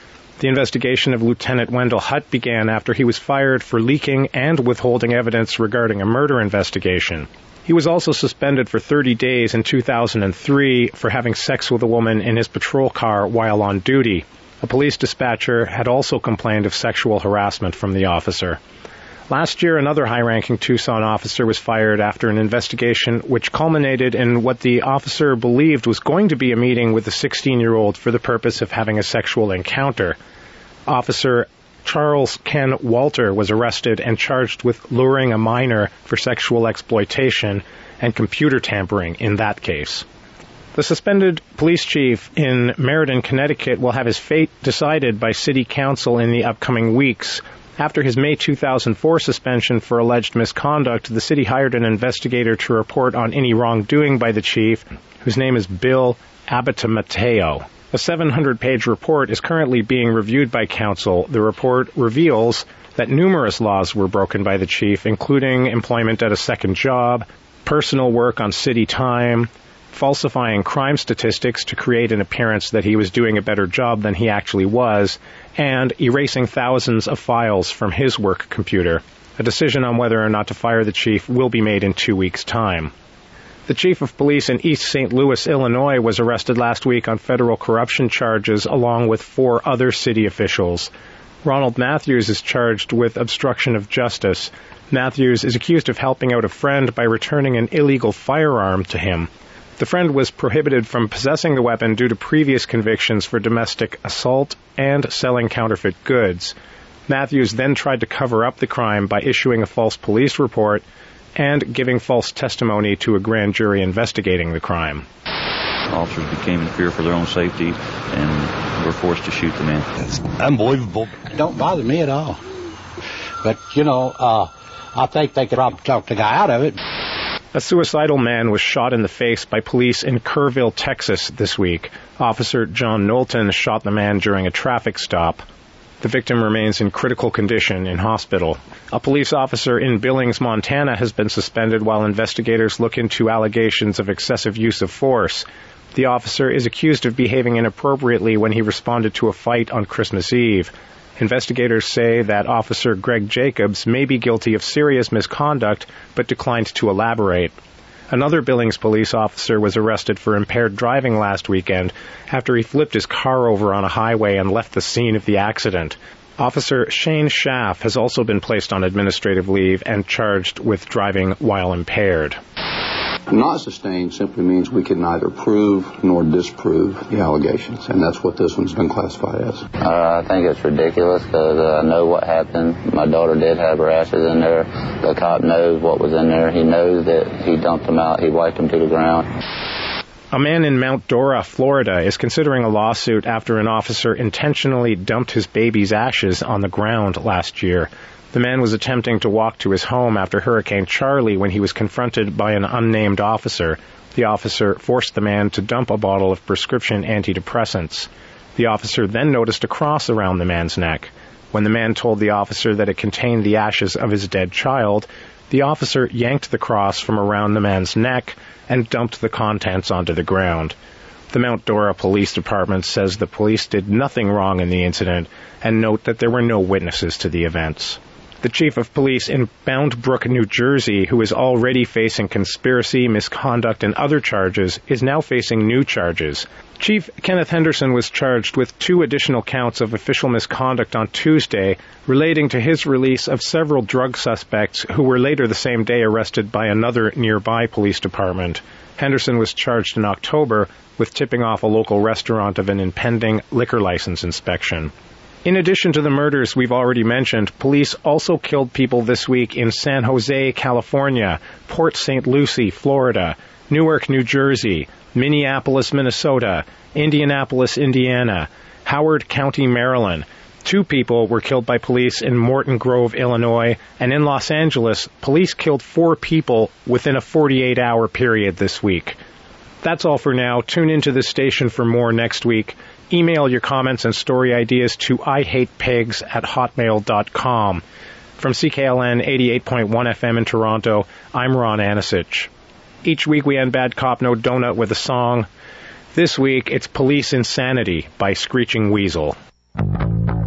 The investigation of Lieutenant Wendell Hutt began after he was fired for leaking and withholding evidence regarding a murder investigation. He was also suspended for thirty days in two thousand three for having sex with a woman in his patrol car while on duty. A police dispatcher had also complained of sexual harassment from the officer. Last year, another high-ranking Tucson officer was fired after an investigation which culminated in what the officer believed was going to be a meeting with the sixteen-year-old for the purpose of having a sexual encounter. Officer Charles Ken Walter was arrested and charged with luring a minor for sexual exploitation and computer tampering in that case. The suspended police chief in Meriden, Connecticut will have his fate decided by City Council in the upcoming weeks. After his May two thousand four suspension for alleged misconduct, the city hired an investigator to report on any wrongdoing by the chief, whose name is Bill Abitamateo. A seven hundred page report is currently being reviewed by council. The report reveals that numerous laws were broken by the chief, including employment at a second job, personal work on city time, falsifying crime statistics to create an appearance that he was doing a better job than he actually was, and erasing thousands of files from his work computer. A decision on whether or not to fire the chief will be made in two weeks' time. The chief of police in East Saint Louis, Illinois, was arrested last week on federal corruption charges along with four other city officials. Ronald Matthews is charged with obstruction of justice. Matthews is accused of helping out a friend by returning an illegal firearm to him. The friend was prohibited from possessing the weapon due to previous convictions for domestic assault and selling counterfeit goods. Matthews then tried to cover up the crime by issuing a false police report and giving false testimony to a grand jury investigating the crime. Officers became in fear for their own safety and were forced to shoot the man. It's unbelievable. It don't bother me at all. But, you know, uh, I think they could probably talk the guy out of it. A suicidal man was shot in the face by police in Kerrville, Texas this week. Officer John Knowlton shot the man during a traffic stop. The victim remains in critical condition in hospital. A police officer in Billings, Montana has been suspended while investigators look into allegations of excessive use of force. The officer is accused of behaving inappropriately when he responded to a fight on Christmas Eve. Investigators say that Officer Greg Jacobs may be guilty of serious misconduct, but declined to elaborate. Another Billings police officer was arrested for impaired driving last weekend after he flipped his car over on a highway and left the scene of the accident. Officer Shane Schaff has also been placed on administrative leave and charged with driving while impaired. Not sustained simply means we can neither prove nor disprove the allegations, and that's what this one's been classified as. Uh, I think it's ridiculous because uh, I know what happened. My daughter did have her ashes in there. The cop knows what was in there. He knows that he dumped them out. He wiped them to the ground. A man in Mount Dora, Florida, is considering a lawsuit after an officer intentionally dumped his baby's ashes on the ground last year. The man was attempting to walk to his home after Hurricane Charlie when he was confronted by an unnamed officer. The officer forced the man to dump a bottle of prescription antidepressants. The officer then noticed a cross around the man's neck. When the man told the officer that it contained the ashes of his dead child, the officer yanked the cross from around the man's neck and dumped the contents onto the ground. The Mount Dora Police Department says the police did nothing wrong in the incident and note that there were no witnesses to the events. The chief of police in Bound Brook, New Jersey, who is already facing conspiracy, misconduct, and other charges, is now facing new charges. Chief Kenneth Henderson was charged with two additional counts of official misconduct on Tuesday relating to his release of several drug suspects who were later the same day arrested by another nearby police department. Henderson was charged in October with tipping off a local restaurant of an impending liquor license inspection. In addition to the murders we've already mentioned, police also killed people this week in San Jose, California, Port Saint Lucie, Florida, Newark, New Jersey, Minneapolis, Minnesota, Indianapolis, Indiana, Howard County, Maryland. Two people were killed by police in Morton Grove, Illinois, and in Los Angeles, police killed four people within a forty-eight hour period this week. That's all for now. Tune into this station for more next week. Email your comments and story ideas to ihatepigs at hotmail dot com. From C K L N eighty-eight point one F M in Toronto, I'm Ron Anisich. Each week we end Bad Cop No Donut with a song. This week it's Police Insanity by Screeching Weasel.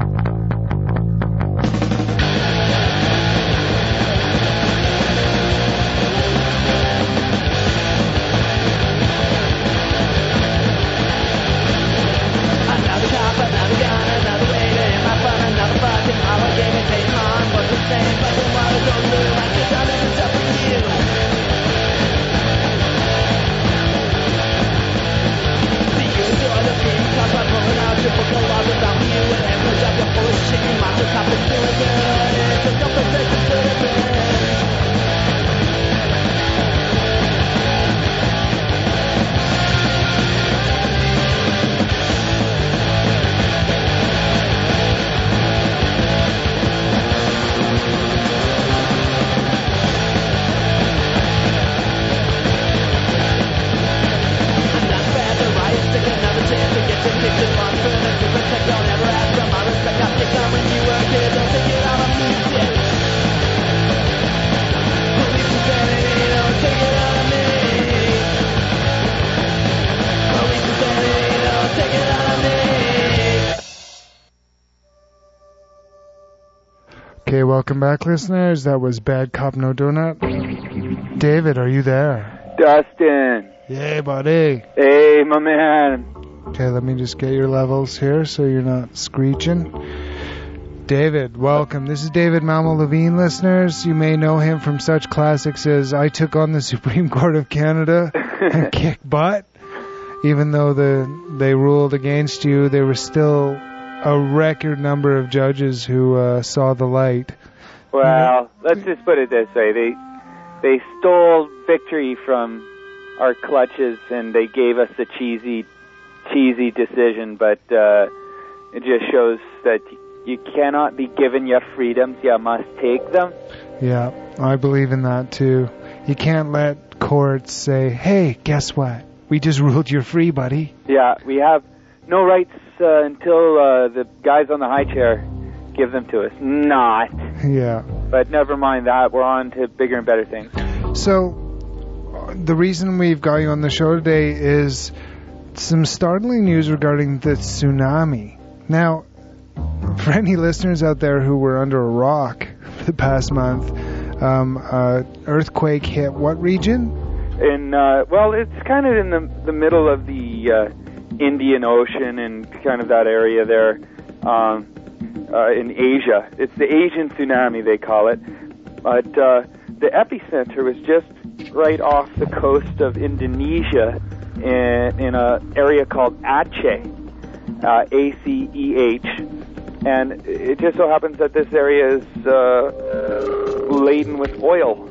welcome back, listeners. That was Bad Cop No Donut. David, are you there? Dustin. Yay, buddy. Hey, my man. Okay, let me just get your levels here so you're not screeching. David, welcome. This is David Malmo Levine, listeners. You may know him from such classics as I Took on the Supreme Court of Canada and Kick Butt. Even though the they ruled against you, there was still a record number of judges who uh, saw the light. Well, let's just put it this way. They they stole victory from our clutches, and they gave us the cheesy, cheesy decision, but uh, it just shows that you cannot be given your freedoms, you must take them. Yeah, I believe in that too. You can't let courts say, hey, guess what? We just ruled you're free, buddy. Yeah, we have no rights uh, until uh, the guys on the high chair give them to us. Not. Yeah. But never mind that. We're on to bigger and better things. So, the reason we've got you on the show today is some startling news regarding the tsunami. Now, for any listeners out there who were under a rock for the past month, um, uh, earthquake hit what region? In uh, well, it's kind of in the the middle of the uh, Indian Ocean and kind of that area there um, uh, in Asia. It's the Asian tsunami, they call it. But uh, the epicenter was just right off the coast of Indonesia in, in an area called Aceh, uh, A C E H. And it just so happens that this area is uh, laden with oil.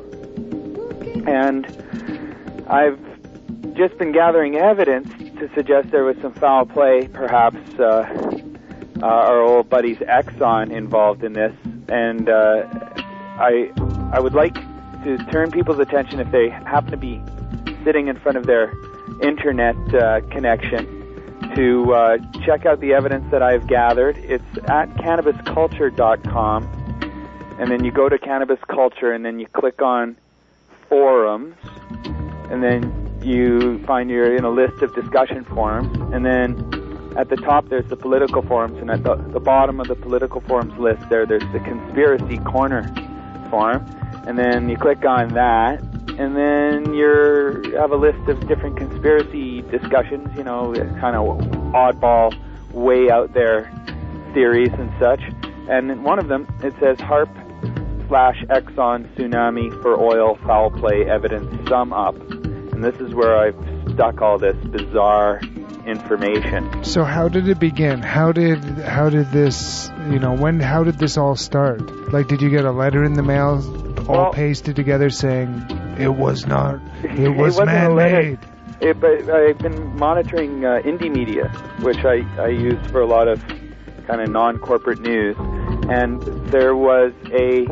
And I've just been gathering evidence to suggest there was some foul play, perhaps uh, uh, our old buddies Exxon involved in this. And uh, I I would like to turn people's attention, if they happen to be sitting in front of their internet uh, connection, to uh, check out the evidence that I've gathered. It's at cannabis culture dot com, and then you go to Cannabis Culture, and then you click on forums, and then you find you're in a list of discussion forums, and then at the top there's the political forums, and at the, the bottom of the political forums list there, there's the Conspiracy Corner forum, and then you click on that, and then you have a list of different conspiracy discussions, you know, kind of oddball, way out there theories and such. And in one of them, it says HARP slash Exxon tsunami for oil foul play evidence sum up. And this is where I've stuck all this bizarre information. So how did it begin? How did how did this, you know, when how did this all start? Like, did you get a letter in the mail all well, pasted together saying it was not, it was it man-made? It, but I've been monitoring uh, indie media, which I, I use for a lot of kind of non-corporate news, and there was a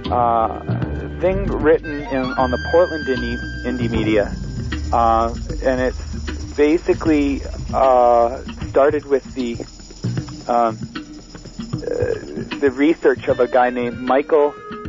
uh, thing written in, on the Portland indie, indie media, uh, and it's basically uh, started with the um, uh, the research of a guy named Michael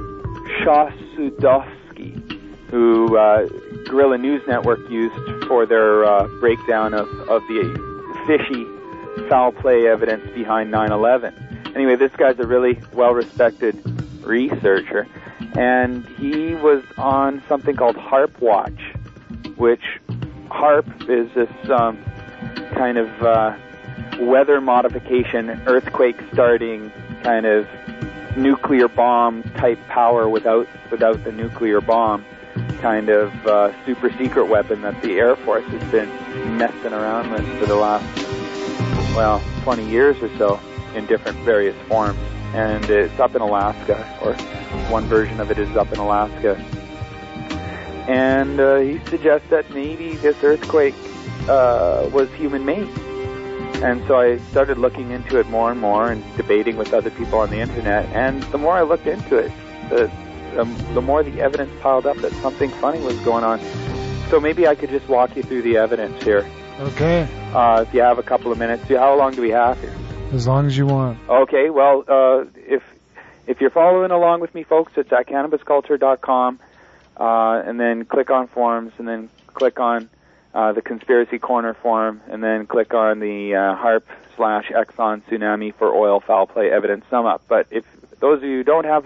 Shosudovsky, who uh, Guerrilla News Network used for their uh, breakdown of, of the fishy foul play evidence behind nine eleven. Anyway, this guy's a really well-respected researcher, and he was on something called HARP Watch, which HARP is this um, kind of uh, weather modification, earthquake starting kind of nuclear bomb type power without without the nuclear bomb kind of uh, super secret weapon that the Air Force has been messing around with for the last, well, twenty years or so in different various forms. And it's up in Alaska, or one version of it is up in Alaska. And uh, he suggests that maybe this earthquake uh, was human-made. And so I started looking into it more and more and debating with other people on the internet. And the more I looked into it, the, um, the more the evidence piled up that something funny was going on. So maybe I could just walk you through the evidence here. Okay. Uh, if you have a couple of minutes. How long do we have here? As long as you want. Okay, well, uh, if if you're following along with me, folks, it's at cannabis culture dot com, uh, and then click on forums, and then click on uh, the Conspiracy Corner forum, and then click on the uh, HARP slash Exxon tsunami for oil foul play evidence sum up. But if those of you who don't have that,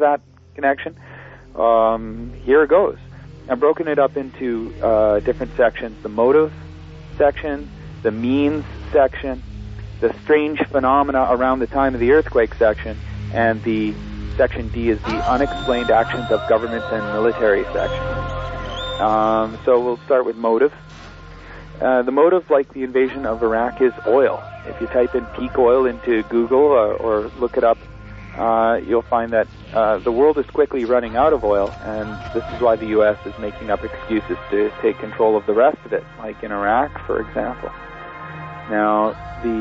connection. Um, here it goes. I've broken it up into uh, different sections: the motive section, the means section, the strange phenomena around the time of the earthquake section, and the section D is the unexplained actions of governments and military section. Um, so we'll start with motive. Uh, the motive, like the invasion of Iraq, is oil. If you type in peak oil into Google or, or look it up, uh, you'll find that uh, the world is quickly running out of oil, and this is why the U S is making up excuses to take control of the rest of it, like in Iraq, for example. Now,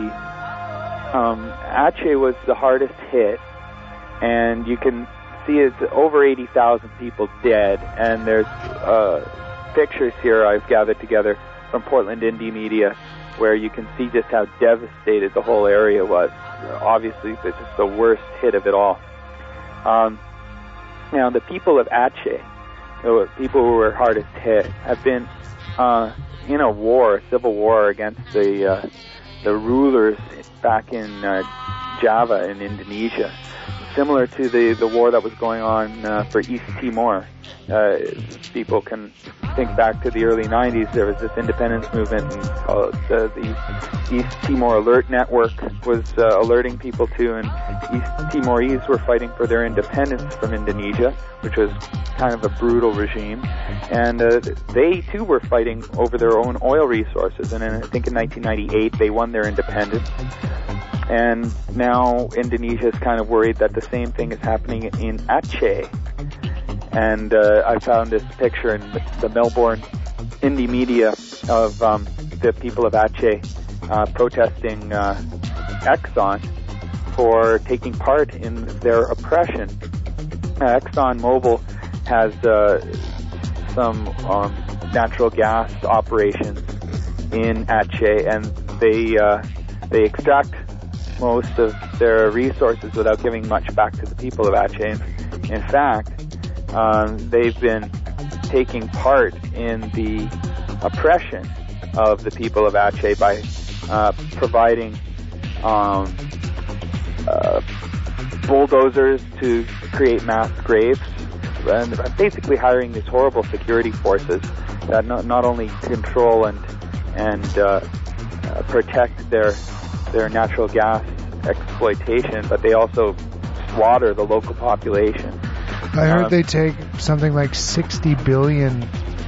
the um, Aceh was the hardest hit, and you can see it's over eighty thousand people dead, and there's uh, pictures here I've gathered together from Portland Indie Media where you can see just how devastated the whole area was. Obviously, it's just the worst hit of it all. Um, now, the people of Aceh, the people who were hardest hit, have been uh, in a war, a civil war against the uh, the rulers back in uh, Java in Indonesia, similar to the, the war that was going on uh, for East Timor. Uh, people can think back to the early nineties. There was this independence movement, and uh, the, the East Timor Alert Network was uh, alerting people to, and East Timorese were fighting for their independence from Indonesia, which was kind of a brutal regime. And uh, they, too, were fighting over their own oil resources. And in, I think in nineteen ninety-eight, they won their independence. And now Indonesia is kind of worried that the same thing is happening in Aceh. And uh, I found this picture in the Melbourne Indie Media of um, the people of Aceh uh, protesting uh, Exxon for taking part in their oppression. Uh, Exxon Mobil has uh, some um, natural gas operations in Aceh, and they uh, they extract most of their resources without giving much back to the people of Aceh. In fact, um, they've been taking part in the oppression of the people of Aceh by uh, providing um, uh, bulldozers to create mass graves, and basically hiring these horrible security forces that not, not only control and and uh, uh, protect their their natural gas exploitation, but they also slaughter the local population. I heard um, they take something like sixty billion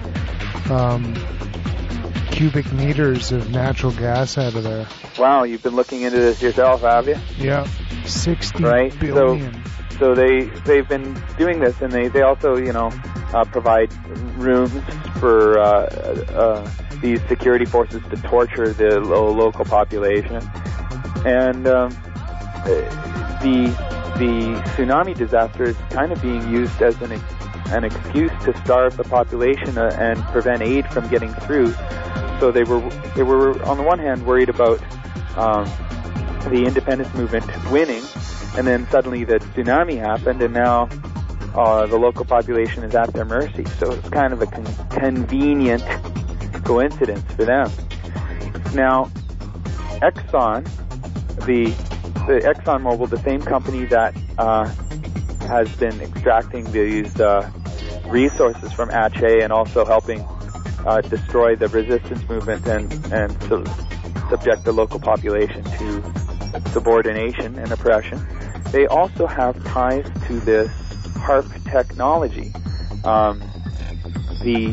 um, cubic meters of natural gas out of there. Wow, you've been looking into this yourself, have you? Yeah, sixty right? billion. So, so they they've been doing this, and they they also you know uh, provide rooms for uh, uh, these security forces to torture the lo- local population, and um, the the tsunami disaster is kind of being used as an an excuse to starve the population uh, and prevent aid from getting through. So they were they were on the one hand worried about um, the independence movement winning, and then suddenly the tsunami happened, and now uh, the local population is at their mercy. So it's kind of a con- convenient coincidence for them. Now, Exxon, the the ExxonMobil, the same company that uh, has been extracting these uh, resources from Aceh and also helping uh, destroy the resistance movement and and su- subject the local population to subordination and oppression, they also have ties to this HARP technology. Um, the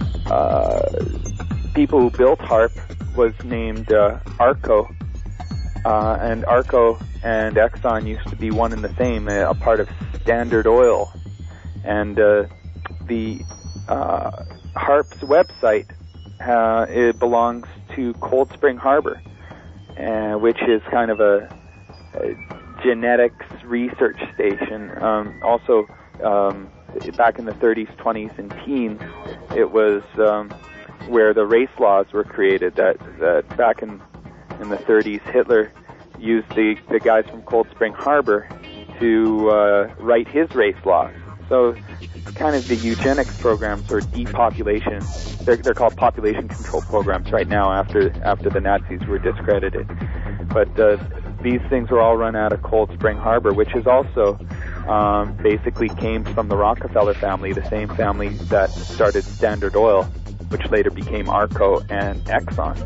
uh, people who built HARP was named uh, ARCO, uh, and ARCO and Exxon used to be one and the same, a, a part of Standard Oil. And uh, the uh, HARP's website, uh, it belongs to Cold Spring Harbor, uh, which is kind of a, a genetics research station. Um, also, um, back in the thirties, twenties, and teens, it was um, where the race laws were created. That, that back in in the thirties, Hitler used the, the guys from Cold Spring Harbor to uh, write his race laws. So it's kind of the eugenics programs or depopulation. They're, they're called population control programs right now after after the Nazis were discredited. But uh, these things were all run out of Cold Spring Harbor, which is also um, basically came from the Rockefeller family, the same family that started Standard Oil, which later became Arco and Exxon.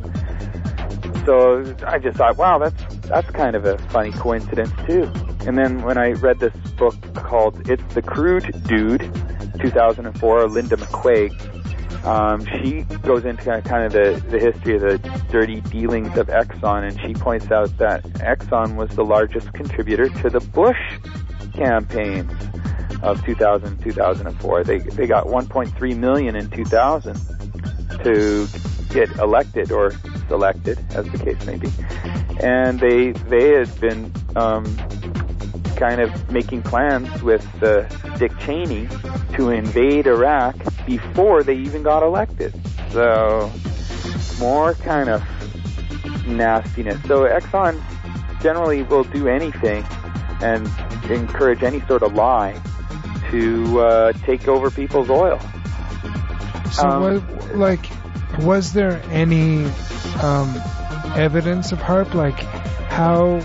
So I just thought, wow, that's that's kind of a funny coincidence too. And then when I read this book called It's the Crude Dude, two thousand four, Linda McQuaig, um, she goes into kind of the, the history of the dirty dealings of Exxon, and she points out that Exxon was the largest contributor to the Bush campaigns of two thousand, two thousand four. They they got one point three million in two thousand to get elected or selected, as the case may be, and they they had been um, kind of making plans with uh, Dick Cheney to invade Iraq before they even got elected. So more kind of nastiness. So Exxon generally will do anything and encourage any sort of lie to uh, take over people's oil. So, Um, what, like, was there any um, evidence of HAARP? Like, how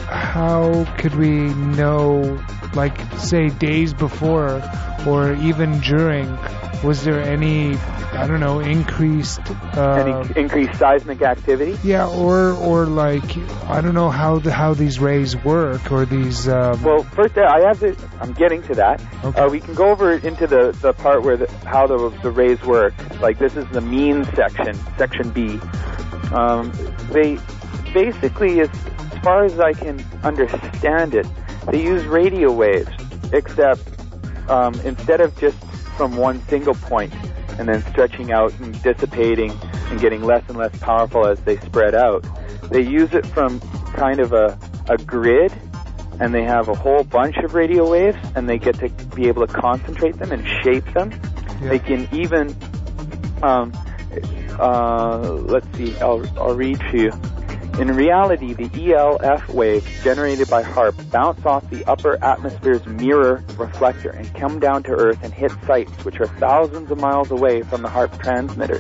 how could we know, like, say, days before or even during, was there any, I don't know, increased... Uh, Any increased seismic activity? yeah, or, or like, I don't know how the, how these rays work, or these... Um, Well, first, uh, I have to. I'm getting to that. Okay. Uh, we can go over into the, the part where the, how the the rays work. Like this is the mean section, section B. Um, they basically, as, as far as I can understand it, they use radio waves, except um, instead of just from one single point and then stretching out and dissipating and getting less and less powerful as they spread out, they use it from kind of a, a grid. And they have a whole bunch of radio waves, and they get to be able to concentrate them and shape them. Yeah. They can even, um, uh, let's see, I'll, I'll read to you. In reality, the E L F waves generated by HAARP bounce off the upper atmosphere's mirror reflector and come down to Earth and hit sites which are thousands of miles away from the HAARP transmitters.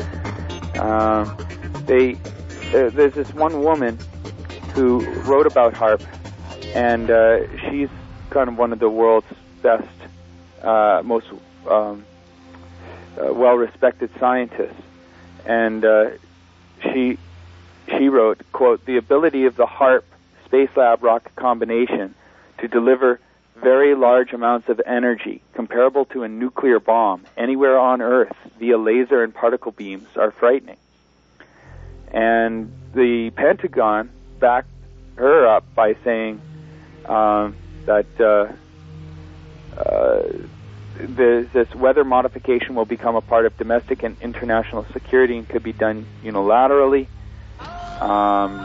Um, they, uh, there's this one woman who wrote about HAARP, and uh, she's kind of one of the world's best, uh, most um, uh, well-respected scientists. And uh, she she wrote, quote, "The ability of the HAARP Spacelab rocket combination to deliver very large amounts of energy comparable to a nuclear bomb anywhere on Earth via laser and particle beams are frightening." And the Pentagon backed her up by saying um, that uh, uh, the, this weather modification will become a part of domestic and international security and could be done unilaterally. Um,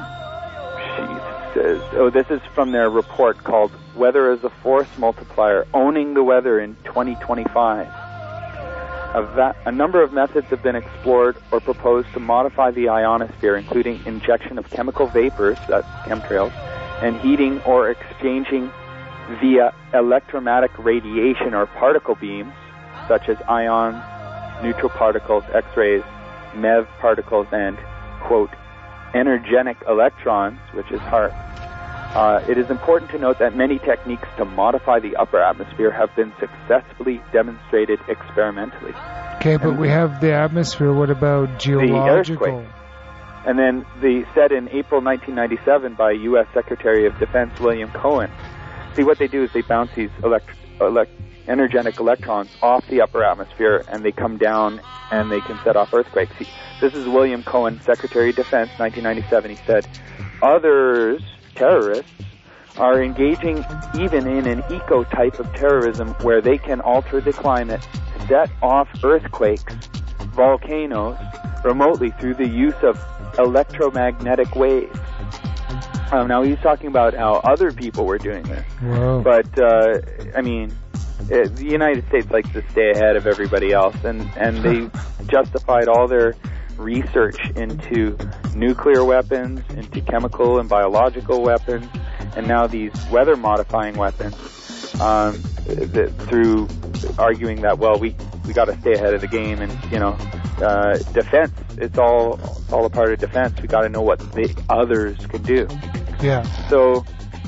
she says, oh, this is from their report called Weather as a Force Multiplier, Owning the Weather in twenty twenty-five. A, va- a number of methods have been explored or proposed to modify the ionosphere, including injection of chemical vapors, that's chemtrails, and heating or exchanging via electromagnetic radiation or particle beams, such as ions, neutral particles, X-rays, M E V particles, and, quote, energetic electrons, which is HAARP. Uh, it is important to note that many techniques to modify the upper atmosphere have been successfully demonstrated experimentally. Okay, but and we have the atmosphere. What about geological? The earthquake. And then the said in April nineteen ninety-seven by U S Secretary of Defense William Cohen. See, what they do is they bounce these elect- elect- energetic electrons off the upper atmosphere, and they come down and they can set off earthquakes. He, this is William Cohen, Secretary of Defense, nineteen ninety-seven. He said, others, terrorists, are engaging even in an eco-type of terrorism where they can alter the climate, set off earthquakes, volcanoes, remotely through the use of electromagnetic waves. Um, now, he's talking about how other people were doing this. Whoa. But, uh, I mean, it, the United States likes to stay ahead of everybody else, and, and they justified all their research into nuclear weapons, into chemical and biological weapons, and now these weather-modifying weapons, um, th- through arguing that, well, we we got to stay ahead of the game, and, you know, uh, defense, it's all, it's all a part of defense. We got to know what the others can do. Yeah. So,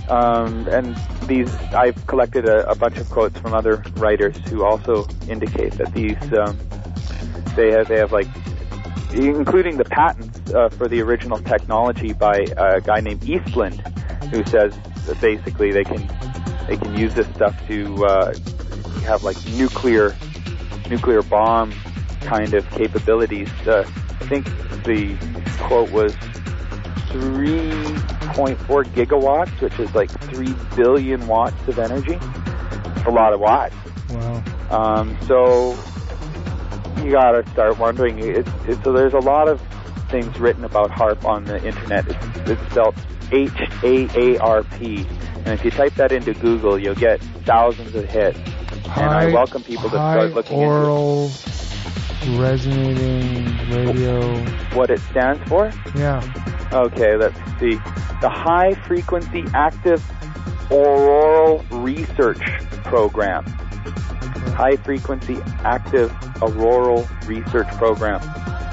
Um, and these, I've collected a, a bunch of quotes from other writers who also indicate that these, um, they have, they have like, including the patents uh, for the original technology by a guy named Eastland, who says that basically they can, they can use this stuff to uh, have like nuclear, nuclear bomb kind of capabilities. Uh, I think the quote was three point four gigawatts, which is like three billion watts of energy. It's a lot of watts. Wow. Um, so you gotta start wondering. It, it, so there's a lot of things written about HAARP on the internet. It's, it's spelled H A A R P, and if you type that into Google, you'll get thousands of hits. High, and I welcome people to start looking oral into it. Resonating radio. What it stands for? Yeah. Okay, let's see. The High Frequency Active Auroral Research Program. High Frequency Active Auroral Research Program.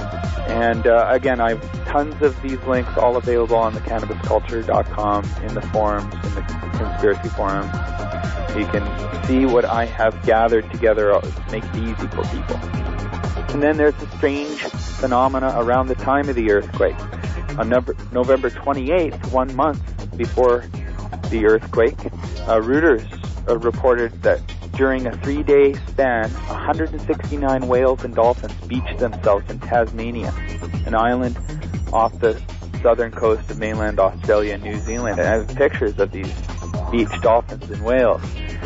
And uh, again, I have tons of these links all available on the cannabis culture dot com, in the forums, in the conspiracy forums. You can see what I have gathered together. It makes it easy for people. And then there's a strange phenomena around the time of the earthquake. On November twenty-eighth, one month before the earthquake, uh, Reuters uh, reported that during a three-day span, one hundred sixty-nine whales and dolphins beached themselves in Tasmania, an island off the southern coast of mainland Australia and New Zealand. And I have pictures of these beached dolphins and whales.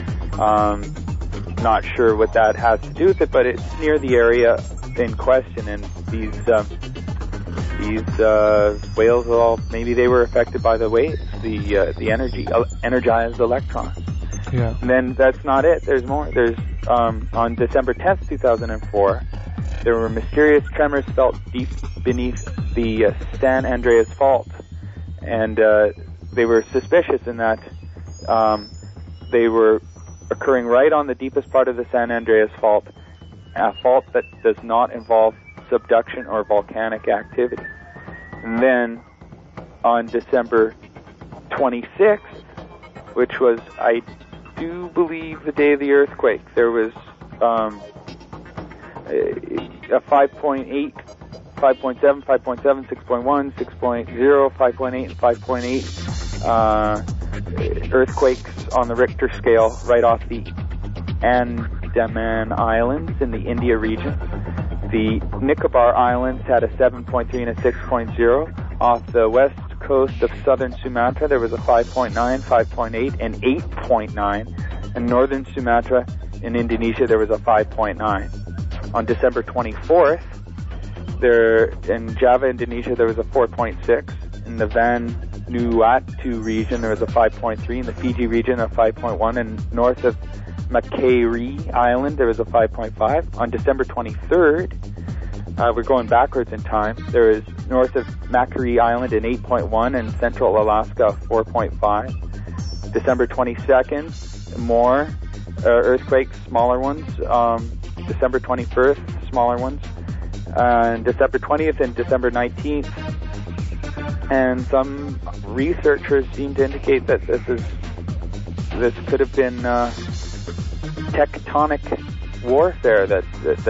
Um, not sure what that has to do with it, but it's near the area in question, and these um, these uh, whales all, maybe they were affected by the waves, the uh, the energy uh, energized electrons. Yeah. And then that's not it. There's more. There's um, on December tenth, two thousand four, there were mysterious tremors felt deep beneath the uh, San Andreas Fault, and uh, they were suspicious in that um, they were occurring right on the deepest part of the San Andreas Fault, a fault that does not involve subduction or volcanic activity. And then on December twenty-sixth, which was, I do believe, the day of the earthquake, there was um, a five point eight, five point seven, five point seven, six point one, six point zero, five point eight, and five point eight uh, earthquakes on the Richter scale right off the Andaman Islands in the India region. The Nicobar Islands had a seven point three and a six point zero. Off the west coast of southern Sumatra, there was a five point nine, five point eight, and eight point nine. And northern Sumatra in Indonesia, there was a five point nine. On December twenty-fourth, there in Java, Indonesia, there was a four point six. In the Vanuatu region, there was a five point three. In the Fiji region, a five point one. And north of Macquarie Island, there was a five point five. On December twenty-third, uh, we're going backwards in time, there is north of Macquarie Island an eight point one, and central Alaska four point five. December twenty-second, more uh, earthquakes, smaller ones. Um, December twenty-first, smaller ones. Uh, and December twentieth and December nineteenth. And some researchers seem to indicate that this is this could have been uh, tectonic warfare that, that